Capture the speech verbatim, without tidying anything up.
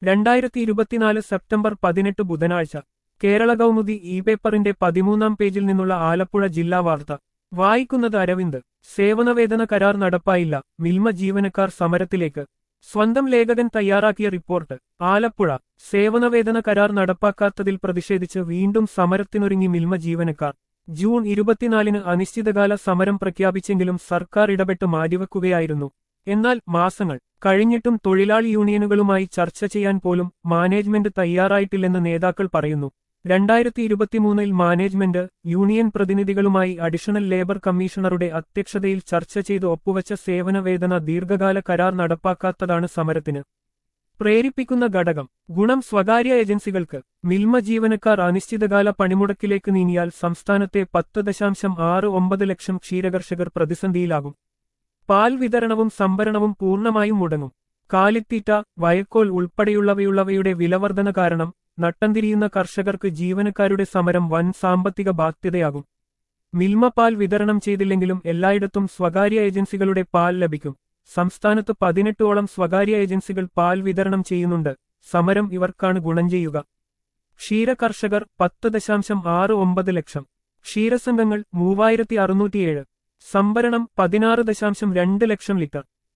രണ്ടായിരത്തി ഇരുപത്തിനാല് സെപ്റ്റംബർ പതിനെട്ട് ബുധനാഴ്ച കേരള കൗമുദി ഇ പേപ്പറിന്റെ പതിമൂന്നാം പേജിൽ നിന്നുള്ള ആലപ്പുഴ ജില്ലാ വാർത്ത വായിക്കുന്നത് അരവിന്ദ്. സേവനവേതന കരാർ നടപ്പായില്ല, മിൽമ ജീവനക്കാർ സമരത്തിലേക്ക്. സ്വന്തം ലേഖകൻ തയ്യാറാക്കിയ റിപ്പോർട്ട്. ആലപ്പുഴ. സേവനവേതന കരാർ നടപ്പാക്കാത്തതിൽ പ്രതിഷേധിച്ച് വീണ്ടും സമരത്തിനൊരുങ്ങി മിൽമ ജീവനക്കാർ. ജൂൺ ഇരുപത്തിനാലിന് അനിശ്ചിതകാല സമരം പ്രഖ്യാപിച്ചെങ്കിലും സർക്കാർ ഇടപെട്ട് മാറ്റിവെക്കുകയായിരുന്നു. എന്നാൽ മാസങ്ങൾ കഴിഞ്ഞിട്ടും തൊഴിലാളി യൂണിയനുകളുമായി ചർച്ച ചെയ്യാൻ പോലും മാനേജ്മെന്റ് തയ്യാറായിട്ടില്ലെന്ന് നേതാക്കൾ പറയുന്നു. രണ്ടായിരത്തി ഇരുപത്തിമൂന്നിൽ മാനേജ്മെന്റ് യൂണിയൻ പ്രതിനിധികളുമായി അഡീഷണൽ ലേബർ കമ്മീഷണറുടെ അധ്യക്ഷതയിൽ ചർച്ച ചെയ്ത് ഒപ്പുവച്ച സേവനവേതന ദീർഘകാല കരാർ നടപ്പാക്കാത്തതാണ് സമരത്തിന് പ്രേരിപ്പിക്കുന്ന ഘടകം. ഗുണം സ്വകാര്യ ഏജൻസികൾക്ക്. മിൽമ ജീവനക്കാർ അനിശ്ചിതകാല പണിമുടക്കിലേക്ക് നീങ്ങിയാൽ സംസ്ഥാനത്തെ പത്ത് ദശാംശം ആറ് ഒമ്പത് ലക്ഷം ക്ഷീരകർഷകർ പ്രതിസന്ധിയിലാകും. പാൽ വിതരണവും സംഭരണവും പൂർണ്ണമായും മുടങ്ങും. കാലിത്തീറ്റ, വയക്കോൽ ഉൾപ്പെടെയുള്ളവയുള്ളവയുടെ വിലവർധന കാരണം നട്ടംതിരിയുന്ന കർഷകർക്ക് ജീവനക്കാരുടെ സമരം വൻ സാമ്പത്തിക ബാധ്യതയാകും. മിൽമ പാൽ വിതരണം ചെയ്തില്ലെങ്കിലും എല്ലായിടത്തും സ്വകാര്യ ഏജൻസികളുടെ പാൽ ലഭിക്കും. സംസ്ഥാനത്ത് പതിനെട്ടോളം സ്വകാര്യ ഏജൻസികൾ പാൽ വിതരണം ചെയ്യുന്നുണ്ട്. സമരം ഇവർക്കാണ് ഗുണം ചെയ്യുക. ക്ഷീര കർഷകർ പത്ത് ദശാംശം ആറ് ഒമ്പത് ലക്ഷം. ക്ഷീരസംഘങ്ങൾ മൂവായിരത്തി അറുന്നൂറ്റിയേഴ്. സംഭരണം പതിനാറ് ദശാംശം രണ്ട് ലക്ഷം ലിറ്റർ.